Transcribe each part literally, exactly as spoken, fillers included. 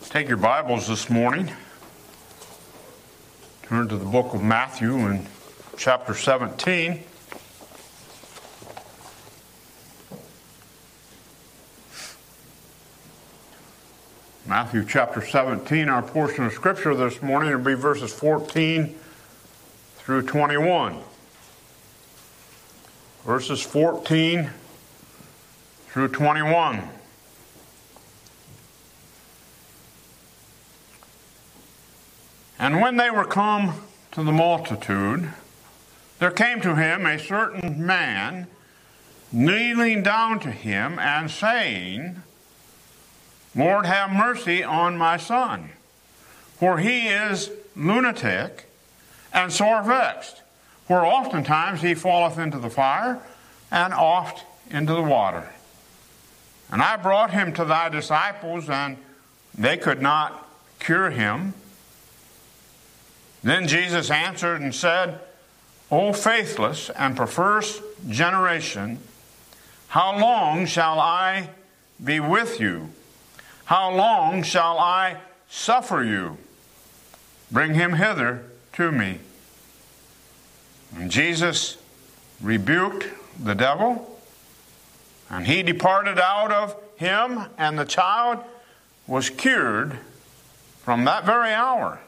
Take your Bibles this morning. Turn to the book of Matthew in chapter seventeen. Matthew chapter seventeen, our portion of Scripture this morning will be verses fourteen through twenty-one. Verses fourteen through twenty-one. And when they were come to the multitude, there came to him a certain man, kneeling down to him and saying, Lord, have mercy on my son, for he is lunatic and sore vexed, for oftentimes he falleth into the fire, and oft into the water. And I brought him to thy disciples, and they could not cure him. Then Jesus answered and said, O faithless and perverse generation, how long shall I be with you? How long shall I suffer you? Bring him hither to me. And Jesus rebuked the devil, and he departed out of him, and the child was cured from that very hour.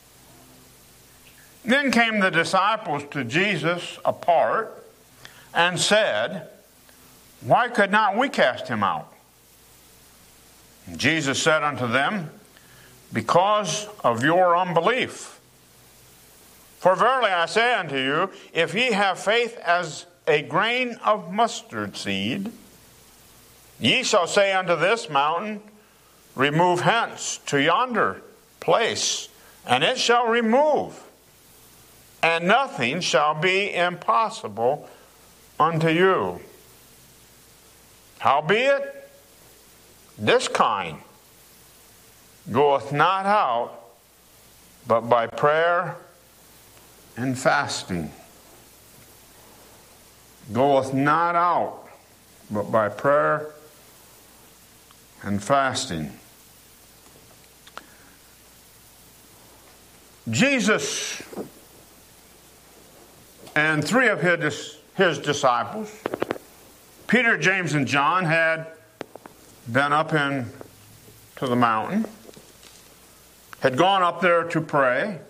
Then came the disciples to Jesus apart and said, Why could not we cast him out? And Jesus said unto them, Because of your unbelief. For verily I say unto you, if ye have faith as a grain of mustard seed, ye shall say unto this mountain, Remove hence to yonder place, and it shall remove. And nothing shall be impossible unto you. Howbeit, this kind goeth not out, but by prayer and fasting. Goeth not out, but by prayer and fasting. Jesus and three of his, his disciples, Peter, James, and John, had been up in to the mountain, had gone up there to pray,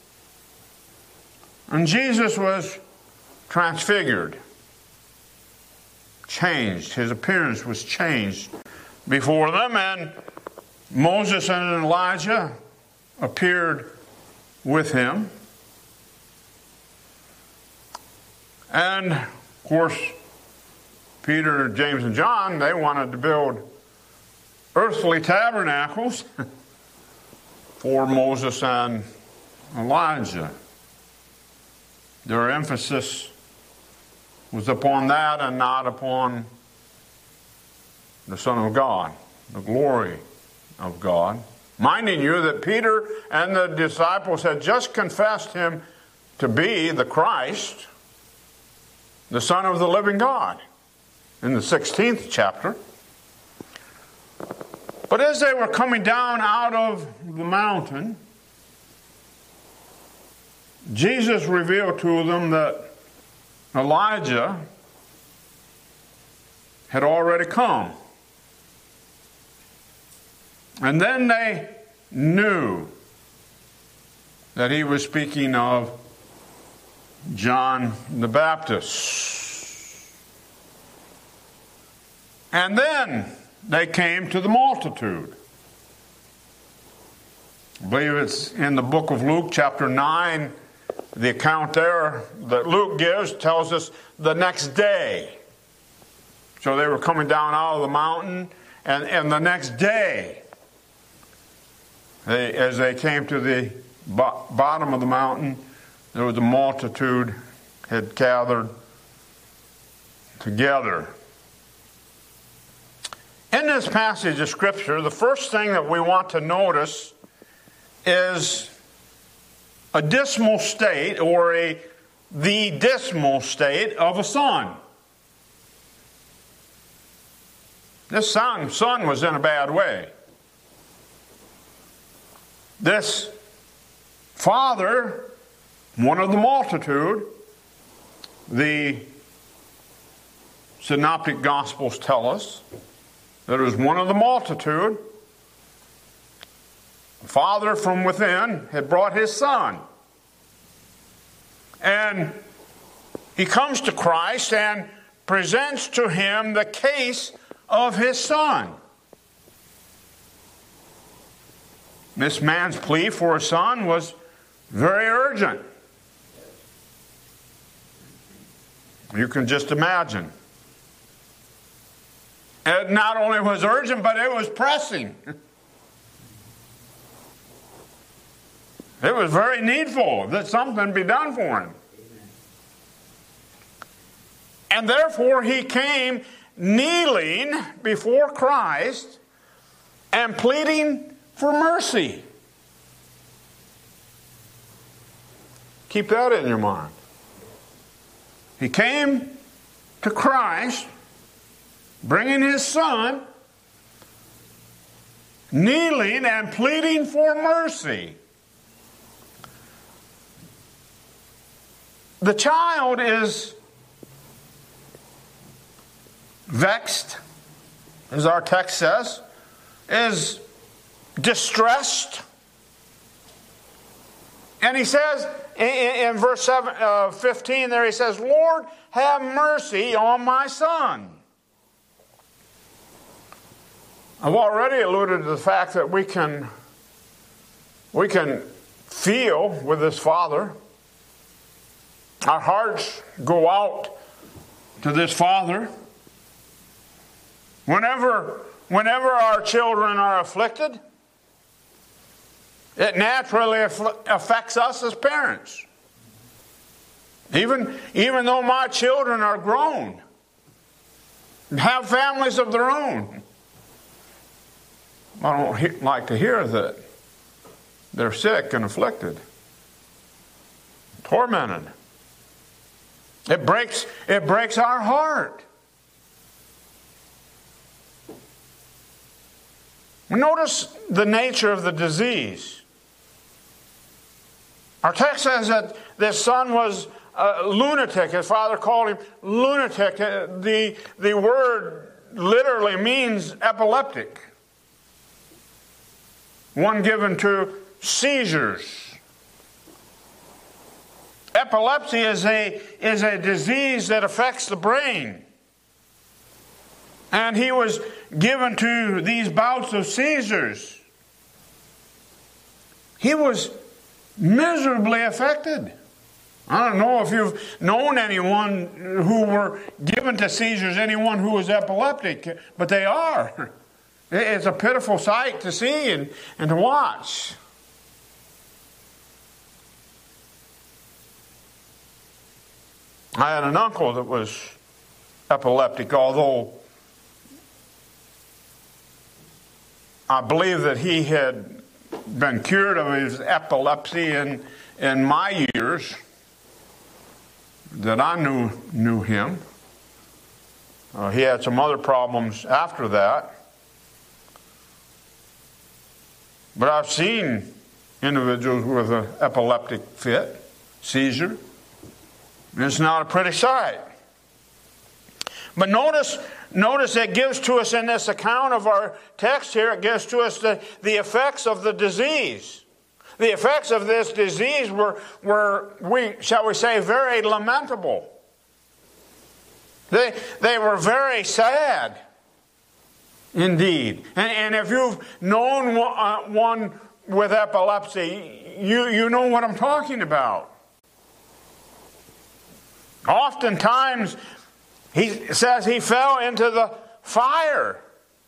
and Jesus was transfigured, changed. His appearance was changed before them, and Moses and Elijah appeared with him. And, of course, Peter, James, and John, they wanted to build earthly tabernacles for Moses and Elijah. Their emphasis was upon that and not upon the Son of God, the glory of God. Minding you that Peter and the disciples had just confessed him to be the Christ, the Son of the living God, in the sixteenth chapter. But as they were coming down out of the mountain, Jesus revealed to them that Elijah had already come. And then they knew that he was speaking of John the Baptist. And then they came to the multitude. I believe it's in the book of Luke, chapter nine. The account there that Luke gives tells us the next day. So they were coming down out of the mountain, and, and the next day, they, as they came to the bo- bottom of the mountain, there was a multitude had gathered together. In this passage of Scripture, the first thing that we want to notice is a dismal state, or a the dismal state of a son. This son, son was in a bad way. This father, one of the multitude, the Synoptic Gospels tell us that it was one of the multitude. The father from within had brought his son. And he comes to Christ and presents to him the case of his son. This man's plea for a son was very urgent. You can just imagine. It not only was urgent, but it was pressing. It was very needful that something be done for him. And therefore he came kneeling before Christ and pleading for mercy. Keep that in your mind. He came to Christ, bringing his son, kneeling and pleading for mercy. The child is vexed, as our text says, is distressed. And he says, in verse seven, uh, fifteen there, he says, Lord, have mercy on my son. I've already alluded to the fact that we can, we can feel with this father. Our hearts go out to this father. Whenever, whenever our children are afflicted, it naturally affects us as parents. Even, even though my children are grown, have families of their own, I don't he- like to hear that they're sick and afflicted, tormented. It breaks, it breaks our heart. Notice the nature of the disease. Our text says that this son was a lunatic. His father called him lunatic. The, the word literally means epileptic. One given to seizures. Epilepsy is a, is a disease that affects the brain. And he was given to these bouts of seizures. He was miserably affected. I don't know if you've known anyone who were given to seizures, anyone who was epileptic, but they are. It's a pitiful sight to see and, and to watch. I had an uncle that was epileptic, although I believe that he had been cured of his epilepsy in, in my years that I knew knew him. Uh, he had some other problems after that. But I've seen individuals with an epileptic fit, seizure. It's not a pretty sight. But notice, notice it gives to us in this account of our text here, it gives to us the, the effects of the disease. The effects of this disease were, were we, shall we say, very lamentable. They, they were very sad, indeed. And, and if you've known one, one with epilepsy, you, you know what I'm talking about. Oftentimes, he says he fell into the fire.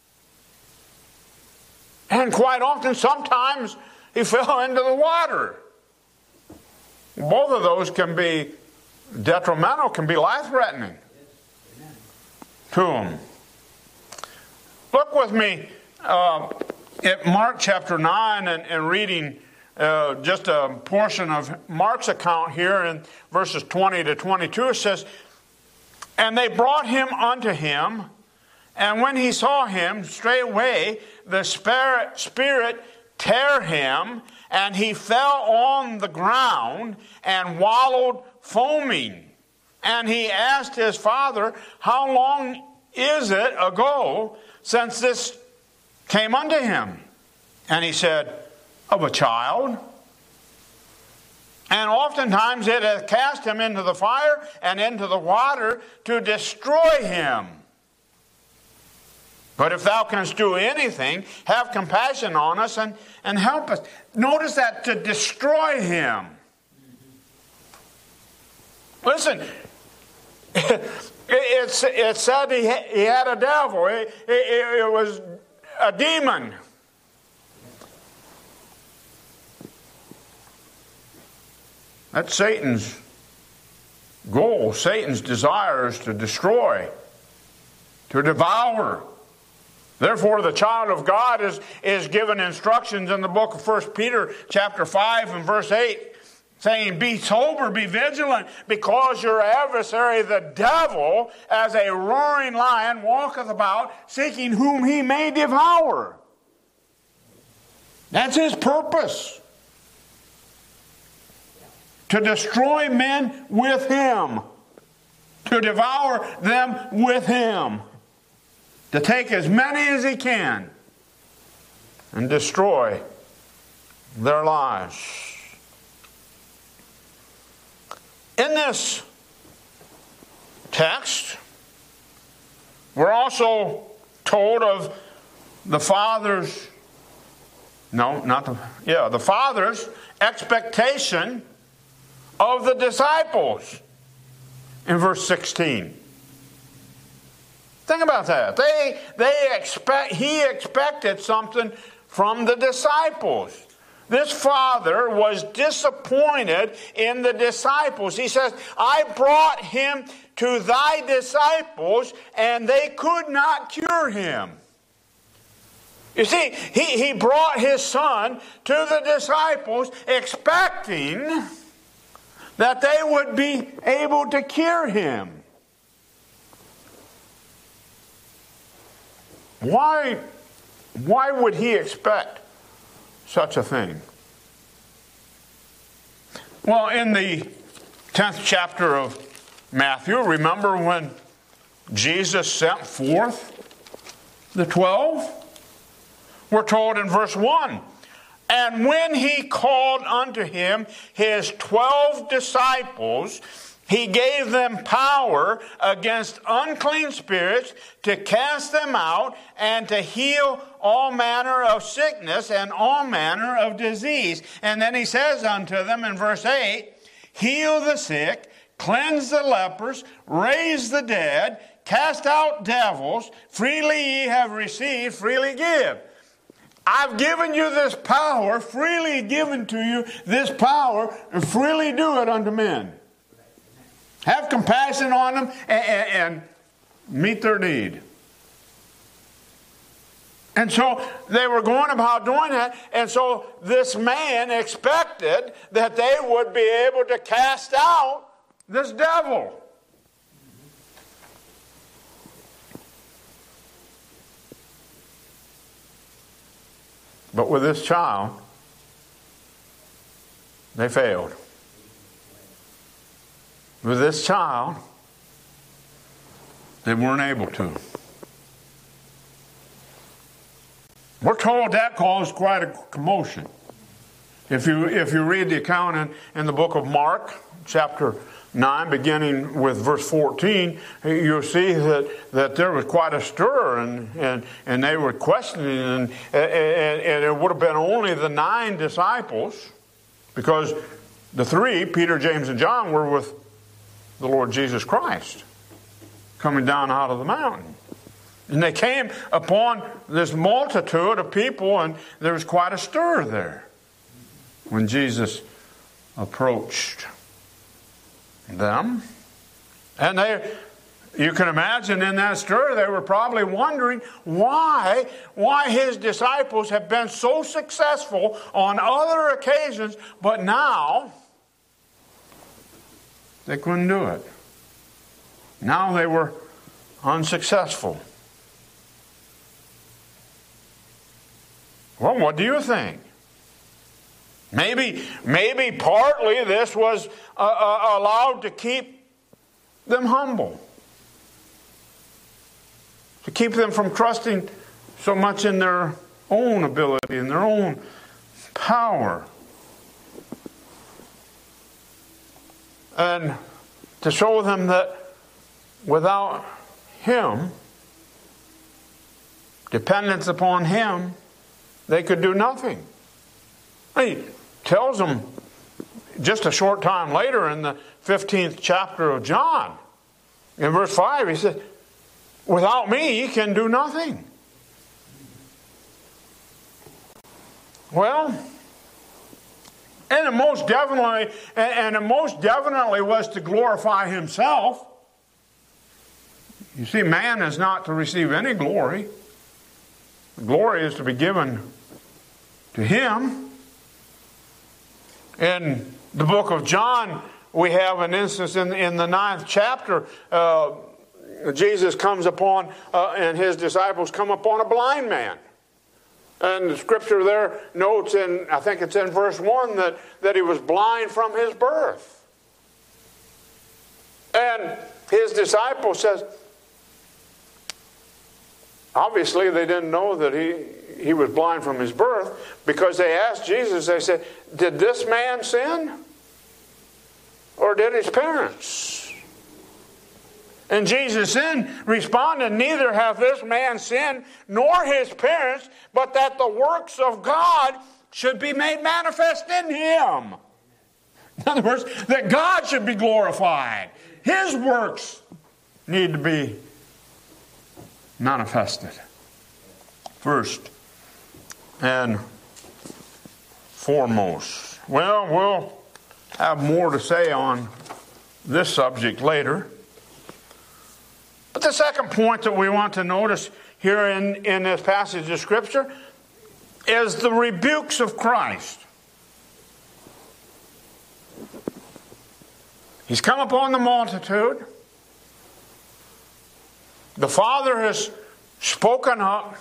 And quite often, sometimes, he fell into the water. Both of those can be detrimental, can be life-threatening to him. Look with me uh, at Mark chapter nine and, and reading uh, just a portion of Mark's account here in verses twenty to twenty-two. It says, "And they brought him unto him, and when he saw him, straightway the spirit, spirit tear him, and he fell on the ground and wallowed foaming. And he asked his father, how long is it ago since this came unto him? And he said, of a child. And oftentimes it hath cast him into the fire and into the water to destroy him. But if thou canst do anything, have compassion on us and, and help us. Notice that, to destroy him. Listen, it, it, it said he, he had a devil. It, it, it was a demon. That's Satan's goal. Satan's desire is to destroy, to devour. Therefore, the child of God is, is given instructions in the book of First Peter chapter five and verse eight, saying, be sober, be vigilant, because your adversary, the devil, as a roaring lion, walketh about, seeking whom he may devour. That's his purpose. To destroy men with him. To devour them with him. To take as many as he can and destroy their lives. In this text, we're also told of the Father's, no, not the, yeah, the Father's expectation of the disciples in verse sixteen. Think about that. They, they expect, he expected something from the disciples. This father was disappointed in the disciples. He says, I brought him to thy disciples, and they could not cure him. You see, he, he brought his son to the disciples expecting that they would be able to cure him. Why, why would he expect such a thing? Well, in the tenth chapter of Matthew, remember when Jesus sent forth the twelve? We're told in verse one, and when he called unto him his twelve disciples, he gave them power against unclean spirits to cast them out and to heal all manner of sickness and all manner of disease. And then he says unto them in verse eight, heal the sick, cleanse the lepers, raise the dead, cast out devils, freely ye have received, freely give. I've given you this power, freely given to you this power, and freely do it unto men. Have compassion on them and, and, and meet their need. And so they were going about doing that. And so this man expected that they would be able to cast out this devil. But with this child, they failed. With this child, they weren't able to. We're told that caused quite a commotion. If you if you read the account in, in the book of Mark, chapter nine, beginning with verse fourteen, you'll see that, that there was quite a stir, and, and, and they were questioning, and, and, and it would have been only the nine disciples, because the three, Peter, James, and John, were with the Lord Jesus Christ, coming down out of the mountain. And they came upon this multitude of people, and there was quite a stir there when Jesus approached them. And they, you can imagine in that stir, they were probably wondering why, why his disciples have been so successful on other occasions, but now they couldn't do it. Now they were unsuccessful. Well, what do you think? Maybe, maybe partly this was uh, uh, allowed to keep them humble. To keep them from trusting so much in their own ability and their own power. And to show them that without Him, dependence upon Him, they could do nothing. He tells them just a short time later in the fifteenth chapter of John, in verse five, he says, without me, you can do nothing. Well, and it most definitely, and it most definitely was to glorify himself. You see, man is not to receive any glory. The glory is to be given to him. In the book of John, we have an instance in, in the ninth chapter. Uh, Jesus comes upon, uh, and his disciples come upon a blind man. And the scripture there notes, in I think it's in verse one, that, that he was blind from his birth. And his disciple says, obviously they didn't know that he, he was blind from his birth, because they asked Jesus, they said, did this man sin? Or did his parents? And Jesus then responded, neither hath this man sinned, nor his parents, but that the works of God should be made manifest in him. In other words, that God should be glorified. His works need to be manifested first and foremost. Well, we'll have more to say on this subject later. But the second point that we want to notice here in, in this passage of Scripture is the rebukes of Christ. He's come upon the multitude. The Father has spoken up,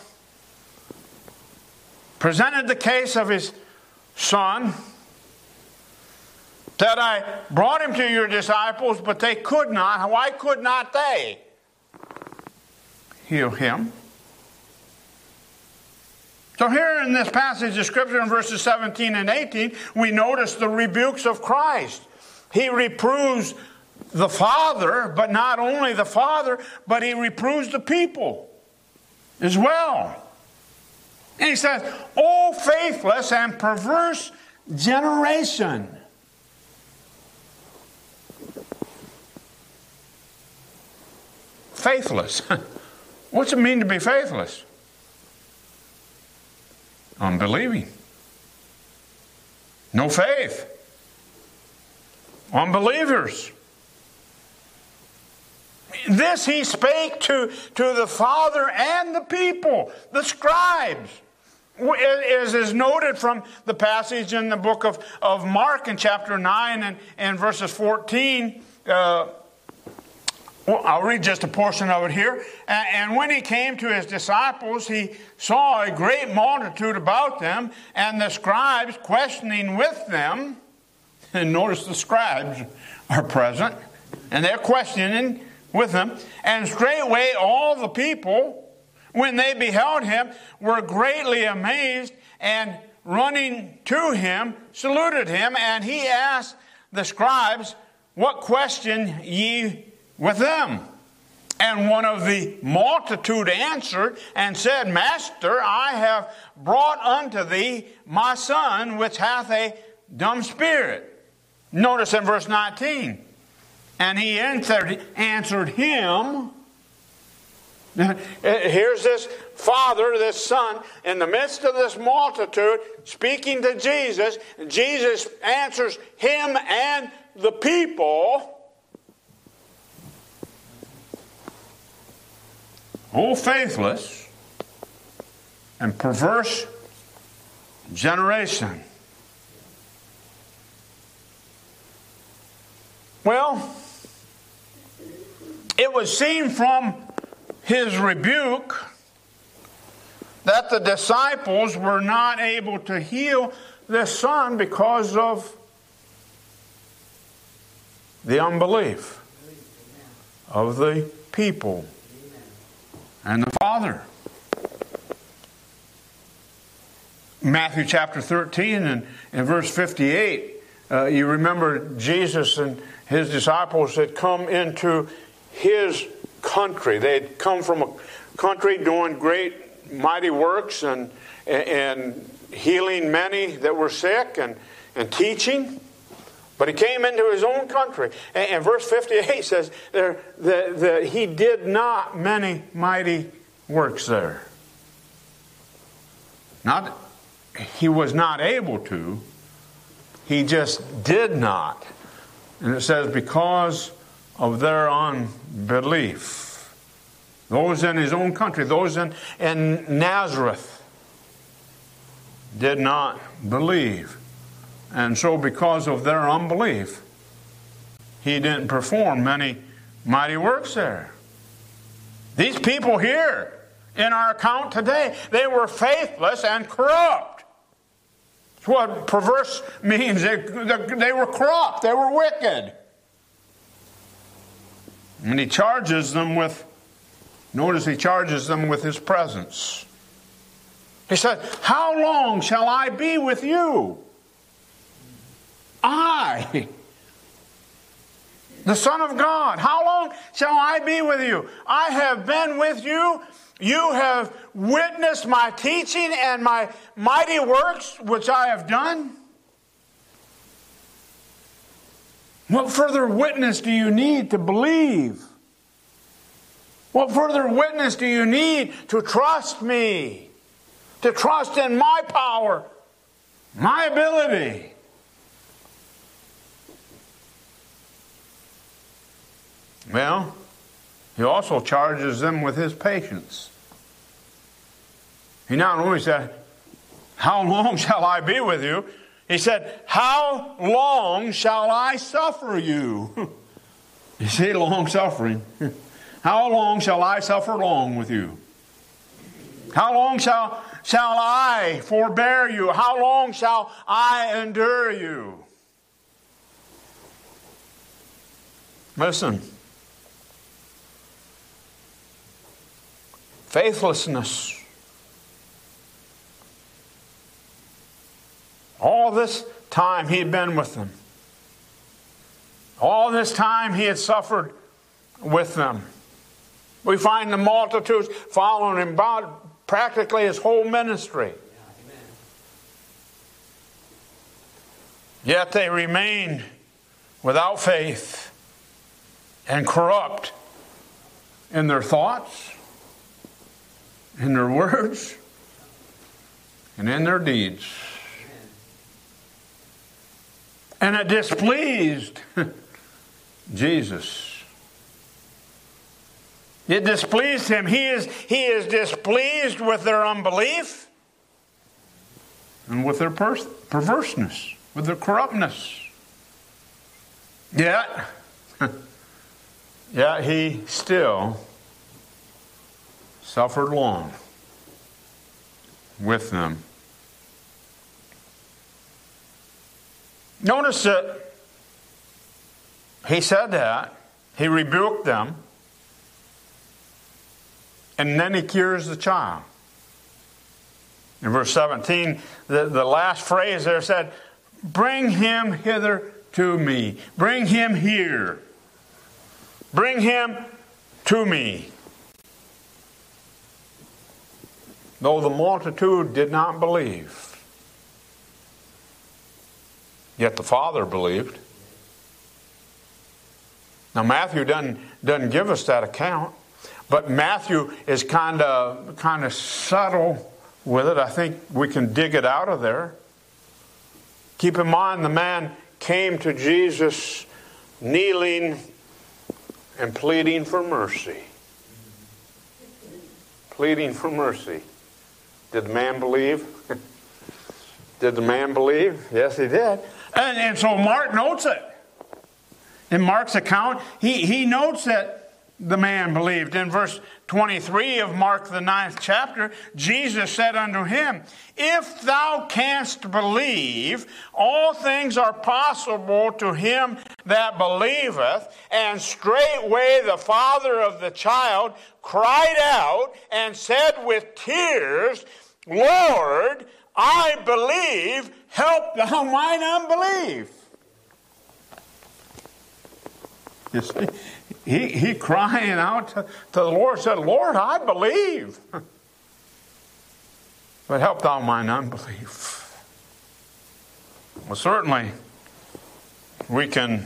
presented the case of His Son, that I brought Him to your disciples, but they could not. Why could not they heal Him? So here in this passage of Scripture in verses seventeen and eighteen, we notice the rebukes of Christ. He reproves the Father, but not only the Father, but He reproves the people as well. And He says, O faithless and perverse generation. Faithless. What's it mean to be faithless? Unbelieving. No faith. Unbelievers. This He spake to, to the Father and the people, the scribes. As is noted from the passage in the book of, of Mark in chapter nine and, and verses fourteen. Uh, well, I'll read just a portion of it here. And, and when He came to His disciples, He saw a great multitude about them, and the scribes questioning with them. And notice the scribes are present, and they're questioning with them. And straightway all the people, when they beheld Him, were greatly amazed, and running to Him, saluted Him. And He asked the scribes, what question ye with them? And one of the multitude answered and said, Master, I have brought unto thee my son, which hath a dumb spirit. Notice in verse nineteen. And He answered, answered him. Here's this father, this son, in the midst of this multitude, speaking to Jesus. Jesus answers him and the people. O faithless and perverse generation. Well, it was seen from His rebuke that the disciples were not able to heal this son because of the unbelief of the people and the father. Matthew chapter thirteen and, and verse fifty-eight, uh, you remember Jesus and his disciples had come into his country. They had come from a country doing great mighty works and, and healing many that were sick and, and teaching. But he came into his own country. And, and verse fifty-eight says there, that, that he did not many mighty works there. Not he was not able to. He just did not. And it says because of their unbelief. Those in his own country, those in, in Nazareth did not believe. And so because of their unbelief, he didn't perform many mighty works there. These people here in our account today, they were faithless and corrupt. That's what perverse means. They, they were corrupt. They were wicked. And he charges them with, notice he charges them with his presence. He said, how long shall I be with you? I, the Son of God, how long shall I be with you? I have been with you. You have witnessed my teaching and my mighty works which I have done. What further witness do you need to believe? What further witness do you need to trust me? To trust in my power, my ability? Well, he also charges them with his patience. He not only said, how long shall I be with you? He said, how long shall I suffer you? You see, long suffering. How long shall I suffer long with you? How long shall, shall I forbear you? How long shall I endure you? Listen. Faithlessness. All this time he had been with them. All this time he had suffered with them. We find the multitudes following him about practically his whole ministry. Yet they remained without faith and corrupt in their thoughts, in their words, and in their deeds. And it displeased Jesus. It displeased him. He is, he is displeased with their unbelief and with their per- perverseness, with their corruptness. Yet, yet he still suffered long with them. Notice that he said that. He rebuked them. And then he cures the child. In verse seventeen, the, the last phrase there said, bring him hither to me. Bring him here. Bring him to me. Though the multitude did not believe, yet the Father believed. Now Matthew doesn't, doesn't give us that account, but Matthew is kind of kind of subtle with it. I think we can dig it out of there. Keep in mind the man came to Jesus kneeling and pleading for mercy. Pleading for mercy. Did the man believe? Did the man believe? Yes, he did. And, and so Mark notes it. In Mark's account, he, he notes that the man believed. In verse twenty-three of Mark the ninth chapter, Jesus said unto him, if thou canst believe, all things are possible to him that believeth. And straightway the father of the child cried out and said with tears, Lord, I believe, help thou mine unbelief. You see, he, he crying out to, to the Lord, said, Lord, I believe. But help thou mine unbelief. Well, certainly, we can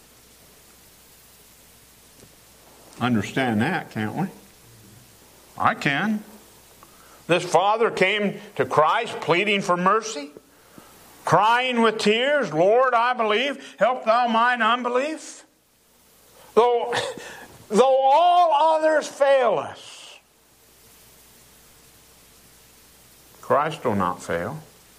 understand that, can't we? I can. This father came to Christ pleading for mercy, crying with tears, Lord, I believe, help thou mine unbelief. Though, though all others fail us, Christ will not fail.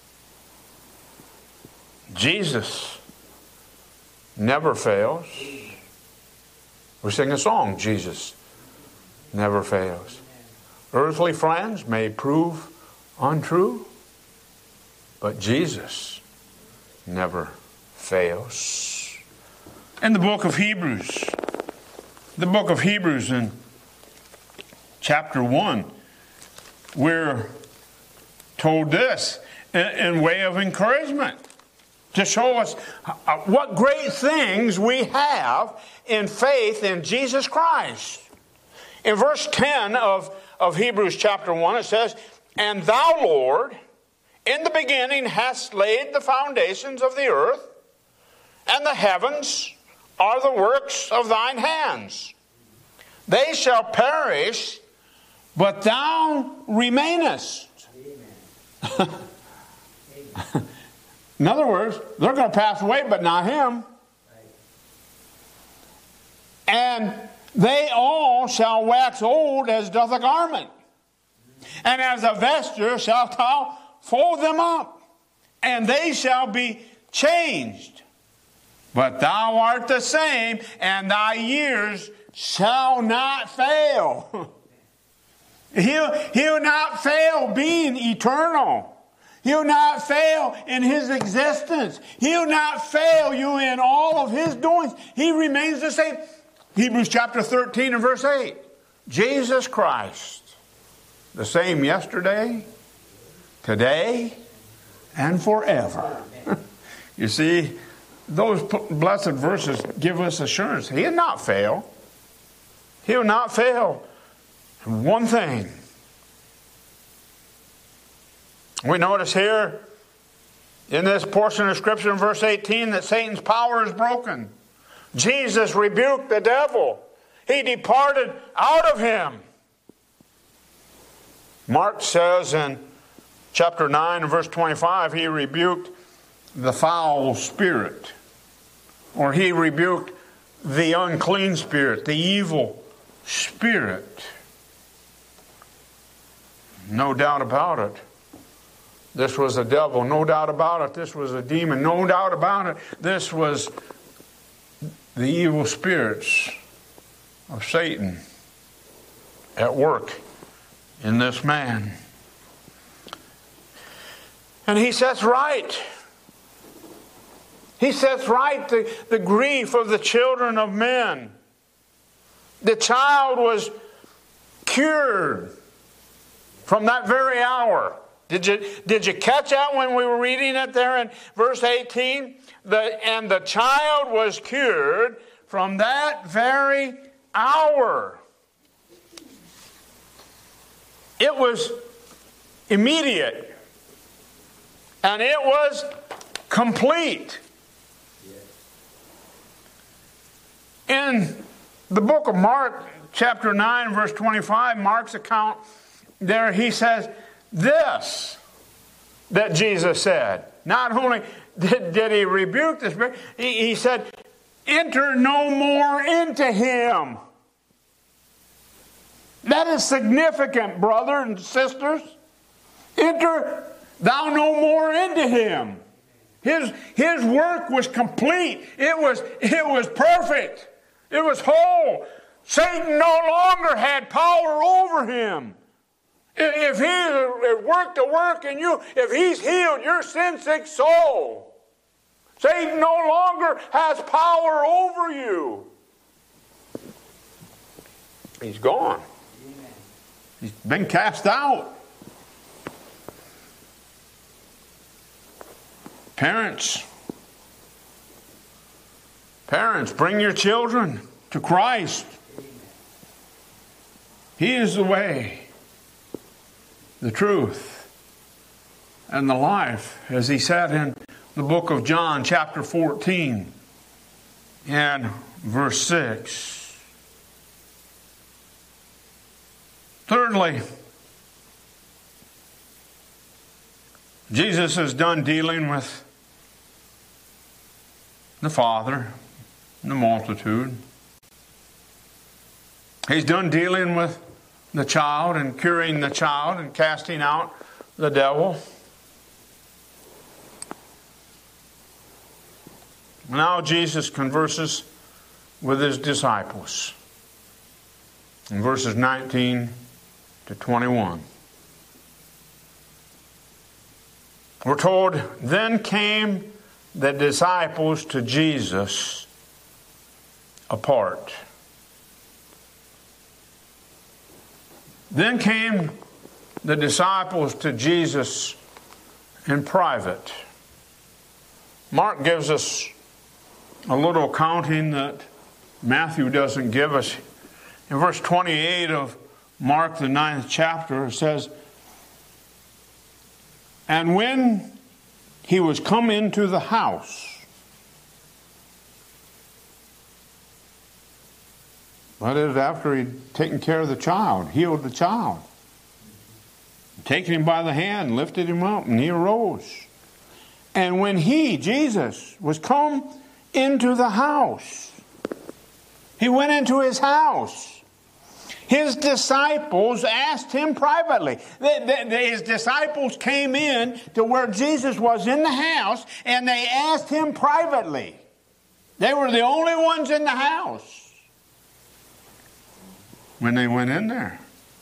Jesus never fails. We sing a song, Jesus never fails. Earthly friends may prove untrue, but Jesus never fails. In the book of Hebrews, the book of Hebrews in chapter one, we're told this in, in way of encouragement to show us what great things we have in faith in Jesus Christ. In verse ten of, of Hebrews chapter one, it says, and thou, Lord, in the beginning hast laid the foundations of the earth, and the heavens are the works of thine hands. They shall perish, but thou remainest. In other words, they're going to pass away, but not him. And they all shall wax old as doth a garment. And as a vesture shalt thou fold them up, and they shall be changed. But thou art the same, and thy years shall not fail. He'll, he'll not fail being eternal. He'll not fail in his existence. He'll not fail you in all of his doings. He remains the same. Hebrews chapter thirteen and verse eight. Jesus Christ, the same yesterday, today, and forever. You see, those blessed verses give us assurance. He'll not fail. He'll not fail. One thing. We notice here in this portion of Scripture in verse eighteen that Satan's power is broken. Jesus rebuked the devil. He departed out of him. Mark says in chapter nine and verse twenty-five, he rebuked the foul spirit. Or he rebuked the unclean spirit, the evil spirit. No doubt about it. This was a devil. No doubt about it. This was a demon. No doubt about it. This was the evil spirits of Satan at work in this man. And he sets right. He sets right the, the grief of the children of men. The child was cured from that very hour. Did you, did you catch that when we were reading it there in verse eighteen? The, and the child was cured from that very hour. It was immediate. And it was complete. In the book of Mark, chapter nine, verse twenty-five, Mark's account there, he says this, that Jesus said. Not only did, did he rebuke the spirit, he, he said, enter no more into him. That is significant, brother and sisters. Enter thou no more into him. His, his work was complete. It was, it was perfect. It was whole. Satan no longer had power over him. If he worked the work in you, if he's healed your sin-sick soul, Satan no longer has power over you. He's gone. He's been cast out. Parents, parents, bring your children to Christ. He is the way, the truth, and the life, as he said in the book of John, chapter fourteen, and verse six. Thirdly, Jesus is done dealing with the Father and the multitude. He's done dealing with the child and curing the child and casting out the devil. Now Jesus converses with his disciples in verses nineteen to twenty-one. We're told, then came the disciples to Jesus apart. Then came the disciples to Jesus in private. Mark gives us a little accounting that Matthew doesn't give us. In verse twenty-eight of Mark, the ninth chapter, it says, and when he was come into the house, that is, after he'd taken care of the child, healed the child, taken him by the hand, lifted him up, and he arose. And when he, Jesus, was come into the house, he went into his house. His disciples asked him privately. His disciples came in to where Jesus was in the house, and they asked him privately. They were the only ones in the house when they went in there.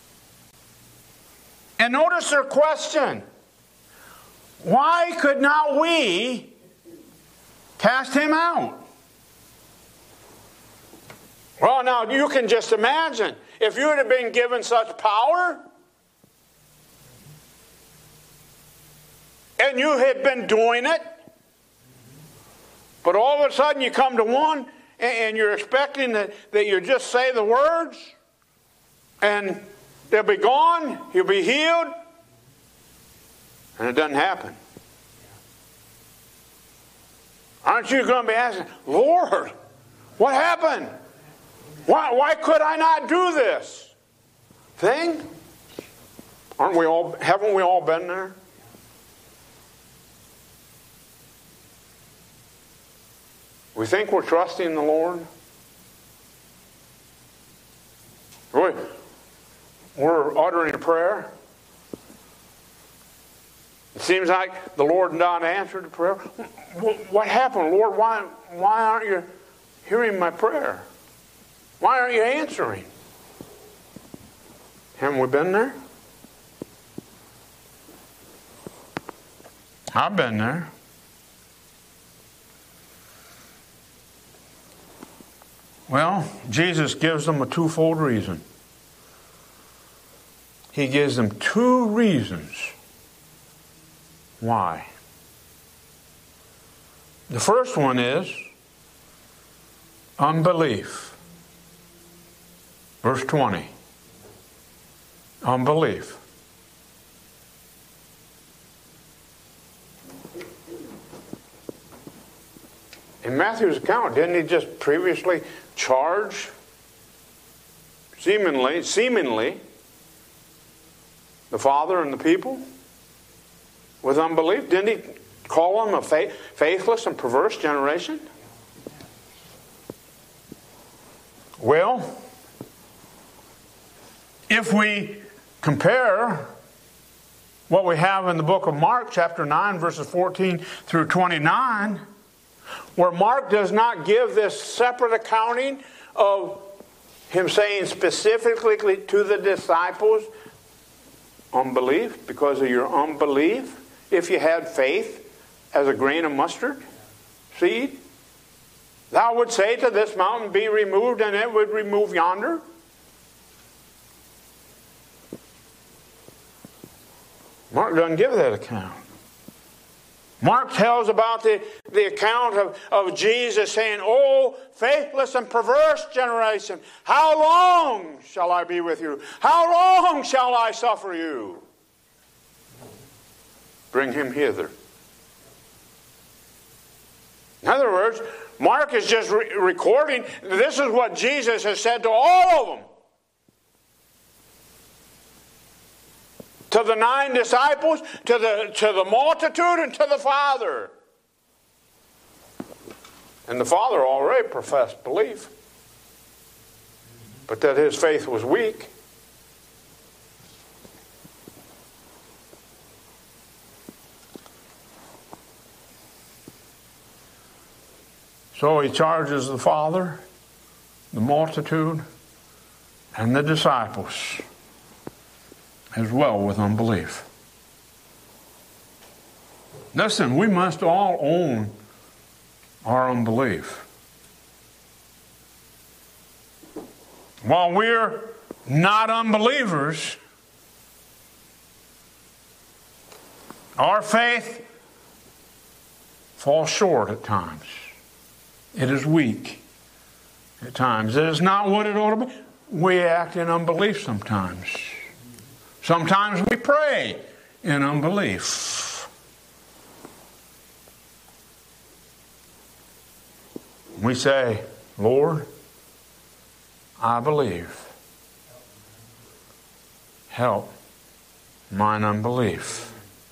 And notice their question. Why could not we cast him out? Well, now you can just imagine. If you had been given such power, and you had been doing it, but all of a sudden you come to one, and you're expecting that, that you just say the words, and they'll be gone, you'll be healed, and it doesn't happen. Aren't you going to be asking, Lord, what happened? Why, why could I not do this thing? Aren't we all, haven't we all been there? We think we're trusting the Lord. We're uttering a prayer. It seems like the Lord not answered the prayer. What happened, Lord? Why, why aren't you hearing my prayer? Why aren't you answering? Haven't we been there? I've been there. Well, Jesus gives them a twofold reason. He gives them two reasons why. The first one is unbelief. Verse twenty. Unbelief. In Matthew's account, didn't he just previously charge, seemingly, seemingly, the father and the people with unbelief? Didn't he call them a faith, faithless and perverse generation? Well, if we compare what we have in the book of Mark, chapter nine, verses fourteen through twenty-nine, where Mark does not give this separate accounting of him saying specifically to the disciples, unbelief, because of your unbelief, if you had faith as a grain of mustard seed, thou would say to this mountain, be removed, and it would remove yonder. Mark doesn't give that account. Mark tells about the, the account of, of Jesus saying, "Oh, faithless and perverse generation, how long shall I be with you? How long shall I suffer you? Bring him hither." In other words, Mark is just re- recording, this is what Jesus has said to all of them. To the nine disciples, to the, to the multitude, and to the Father. And the Father already professed belief, but that his faith was weak. So he charges the Father, the multitude, and the disciples as well with unbelief. Listen, we must all own our unbelief. While we're not unbelievers, our faith falls short at times. It is weak at times. It is not what it ought to be. We act in unbelief sometimes. Sometimes we pray in unbelief. We say, "Lord, I believe. Help mine unbelief."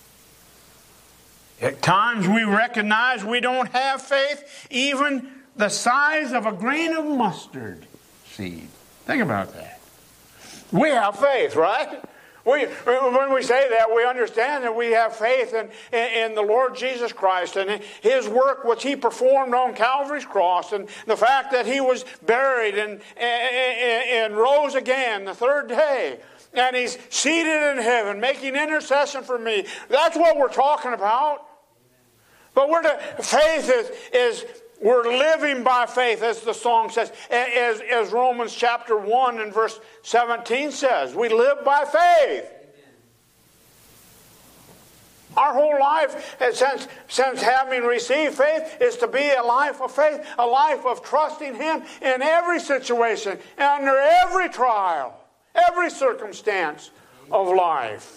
At times we recognize we don't have faith, even the size of a grain of mustard seed. Think about that. We have faith, right? We, when we say that, we understand that we have faith in, in, in the Lord Jesus Christ and his work which he performed on Calvary's cross, and the fact that he was buried and, and, and rose again the third day. And he's seated in heaven making intercession for me. That's what we're talking about. But we're to, faith is, is we're living by faith, as the song says, as, as Romans chapter one and verse seventeen says. We live by faith. Our whole life, since, since having received faith, is to be a life of faith, a life of trusting him in every situation, under every trial, every circumstance of life.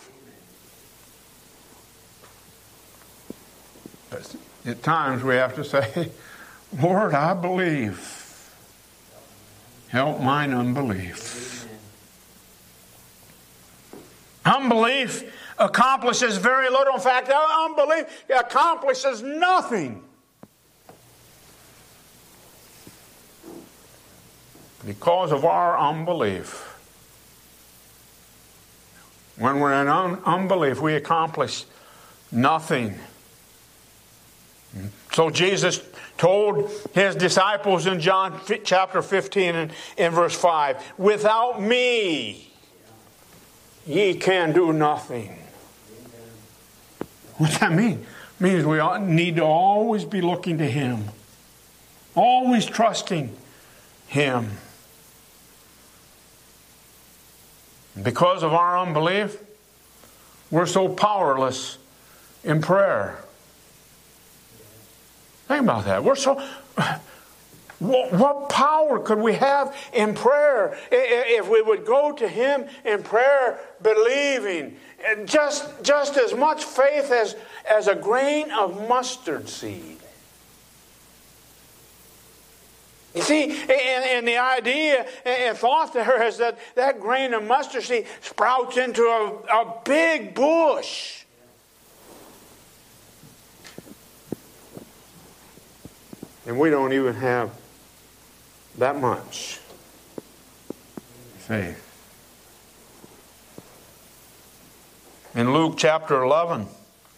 At times we have to say, "Lord, I believe. Help mine unbelief." Unbelief accomplishes very little. In fact, unbelief accomplishes nothing. Because of our unbelief. When we're in un- unbelief, we accomplish nothing. So Jesus told his disciples in John chapter fifteen and in verse five, "Without me, ye can do nothing." What's that mean? It means we need to always be looking to him. Always trusting him. Because of our unbelief, we're so powerless in prayer. Think about that. We're so... What power could we have in prayer if we would go to him in prayer believing? Just, just as much faith as, as a grain of mustard seed. You see, and, and the idea and thought there is that that grain of mustard seed sprouts into a, a big bush. And we don't even have that much faith. In Luke chapter eleven,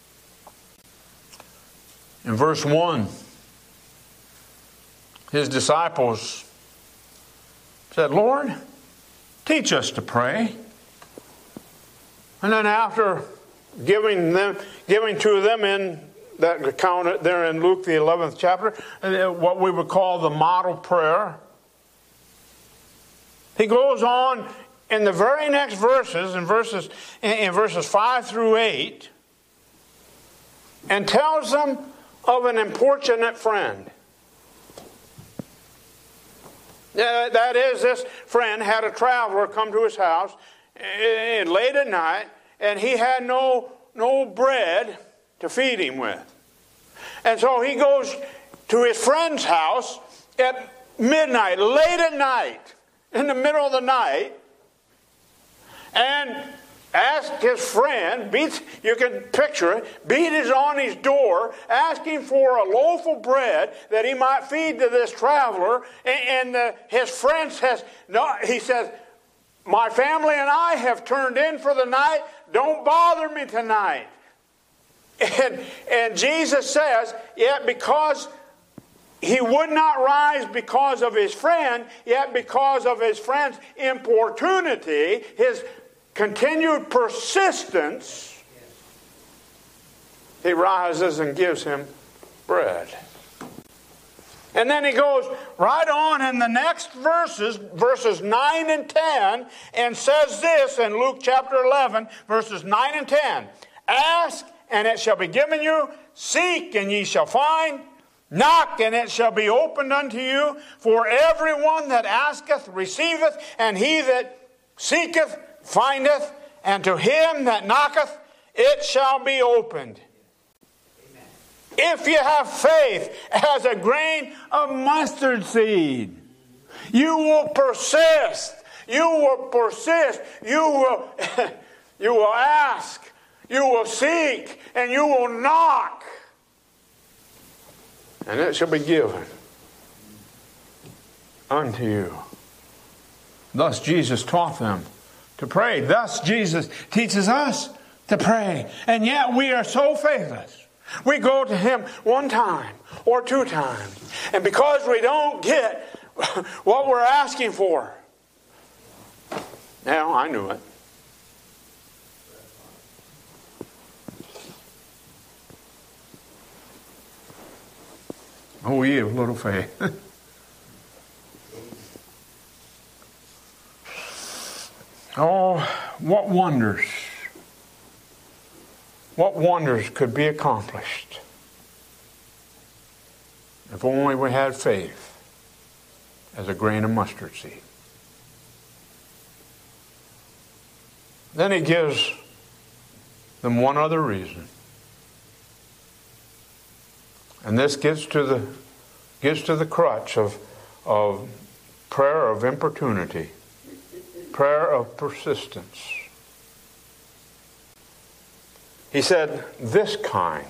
in verse one, his disciples said, Lord, teach us to pray. And then after giving them, giving to them in that account there in Luke the eleventh chapter, what we would call the model prayer, he goes on in the very next verses, in verses in verses five through eight, and tells them of an importunate friend. Uh, that is, this friend had a traveler come to his house uh, late at night, and he had no, no bread to feed him with. And so he goes to his friend's house at midnight, late at night, in the middle of the night, and asked his friend, beats, you can picture it, beat is on his door, asking for a loaf of bread that he might feed to this traveler. And, and the, his friend says, no, he says, my family and I have turned in for the night. Don't bother me tonight. And, and Jesus says, yet because he would not rise because of his friend, yet because of his friend's importunity, his continued persistence, he rises and gives him bread. And then he goes right on in the next verses, verses nine and ten, and says this in Luke chapter eleven, verses nine and ten. Ask, and it shall be given you. Seek, and ye shall find. Knock, and it shall be opened unto you. For everyone that asketh receiveth, and he that seeketh findeth, and to him that knocketh it shall be opened. Amen. If you have faith as a grain of mustard seed, you will persist. You will persist. You will, you will ask. You will seek. And you will knock. And it shall be given unto you. Thus Jesus taught them to pray. Thus Jesus teaches us to pray. And yet we are so faithless. We go to him one time or two times. And because we don't get what we're asking for. Now, I knew it. Oh, ye of little faith. Oh, what wonders, what wonders could be accomplished if only we had faith as a grain of mustard seed. Then he gives them one other reason. And this gets to the gets to the crutch of, of prayer of importunity. Prayer of persistence. He said, this kind.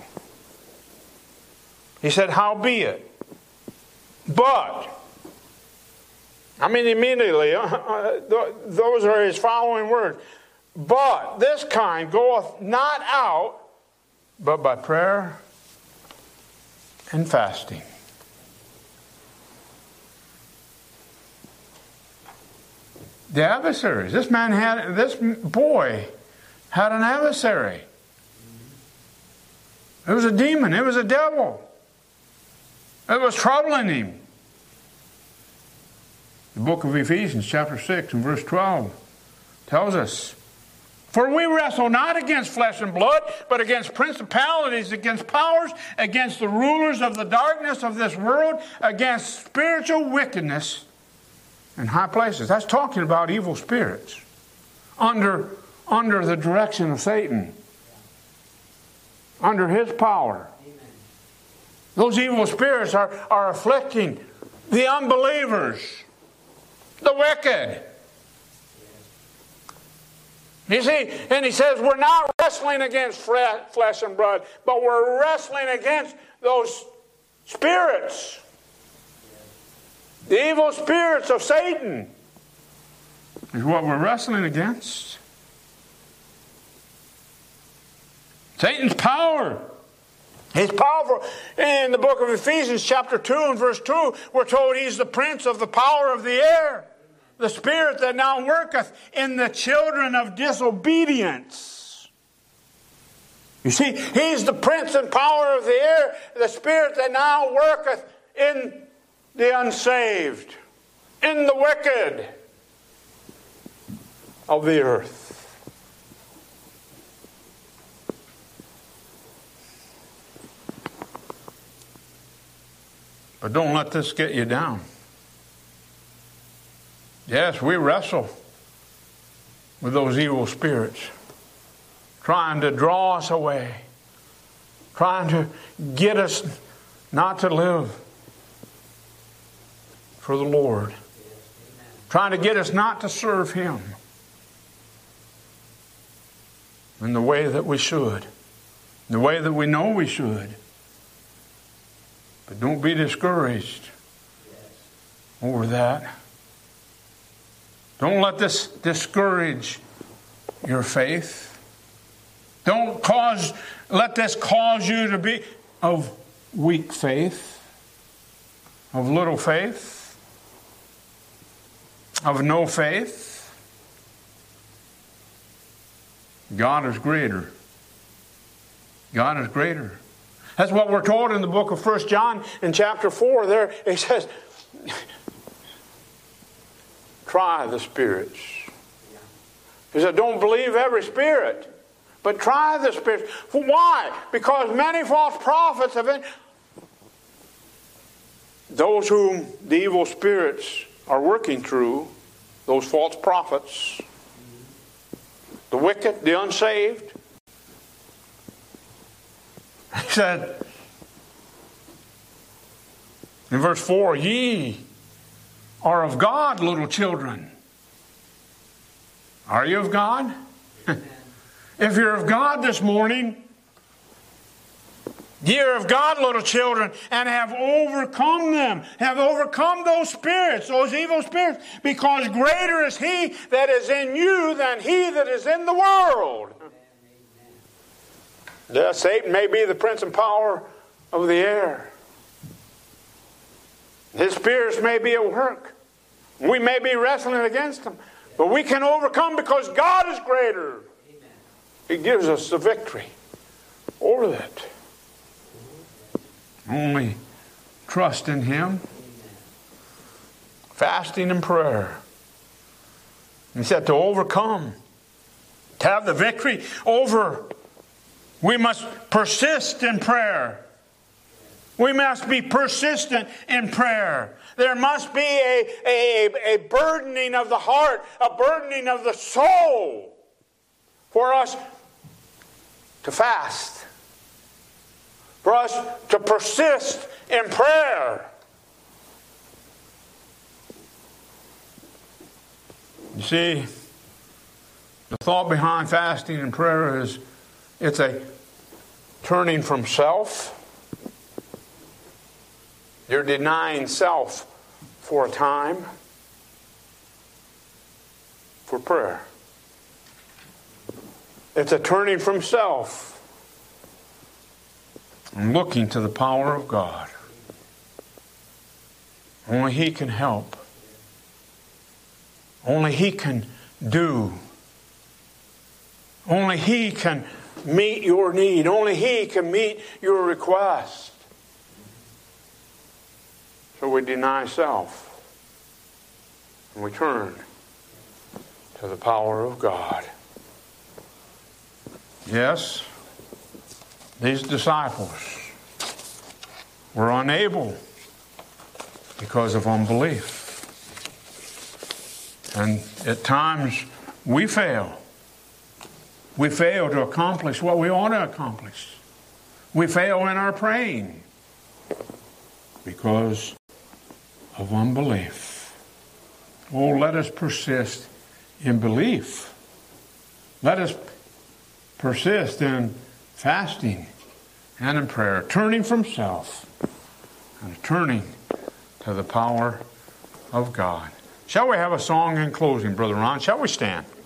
He said, howbeit. But. I mean, immediately, uh, those are his following words. But this kind goeth not out, but by prayer and fasting. The adversaries. This man had, this boy had an adversary. It was a demon. It was a devil. It was troubling him. The book of Ephesians, chapter six, and verse twelve, tells us, for we wrestle not against flesh and blood, but against principalities, against powers, against the rulers of the darkness of this world, against spiritual wickedness in high places. That's talking about evil spirits under, under the direction of Satan, under his power. Amen. Those evil spirits are, are afflicting the unbelievers, the wicked. You see, and he says we're not wrestling against flesh and blood, but we're wrestling against those spirits. The evil spirits of Satan is what we're wrestling against. Satan's power. He's powerful. In the book of Ephesians chapter two and verse two, we're told he's the prince of the power of the air. the spirit that now worketh in the children of disobedience. You see, he's the prince and power of the air, the spirit that now worketh in the unsaved, in the wicked of the earth. But don't let this get you down. Yes, we wrestle with those evil spirits, trying to draw us away, trying to get us not to live for the Lord, trying to get us not to serve Him in the way that we should, the way that we know we should. But don't be discouraged over that. Don't let this discourage your faith. Don't cause, let this cause you to be of weak faith, of little faith, of no faith. God is greater. God is greater. That's what we're told in the book of First John in chapter four. There it says, try the spirits. He said, don't believe every spirit, but try the spirits. Why? Because many false prophets have been. Those whom the evil spirits are working through, those false prophets, the wicked, the unsaved. He said in verse four, ye are of God, little children. Are you of God? If you're of God this morning, ye are of God, little children, and have overcome them, have overcome those spirits, those evil spirits, because greater is He that is in you than he that is in the world. Yes, Satan may be the prince and power of the air. His spirits may be at work. We may be wrestling against them. But we can overcome because God is greater. He gives us the victory over that. Only trust in Him. Fasting and prayer. He said to overcome, to have the victory over. We must persist in prayer. We must be persistent in prayer. There must be a, a, a burdening of the heart, a burdening of the soul for us to fast, for us to persist in prayer. You see, the thought behind fasting and prayer is it's a turning from self. You're denying self for a time for prayer. It's a turning from self and looking to the power of God. Only He can help. Only He can do. Only He can meet your need. Only He can meet your request. So we deny self and we turn to the power of God. Yes, these disciples were unable because of unbelief. And at times we fail. We fail to accomplish what we ought to accomplish. We fail in our praying because of unbelief. Oh, let us persist in belief. Let us persist in fasting and in prayer, turning from self and turning to the power of God. Shall we have a song in closing, Brother Ron? Shall we stand?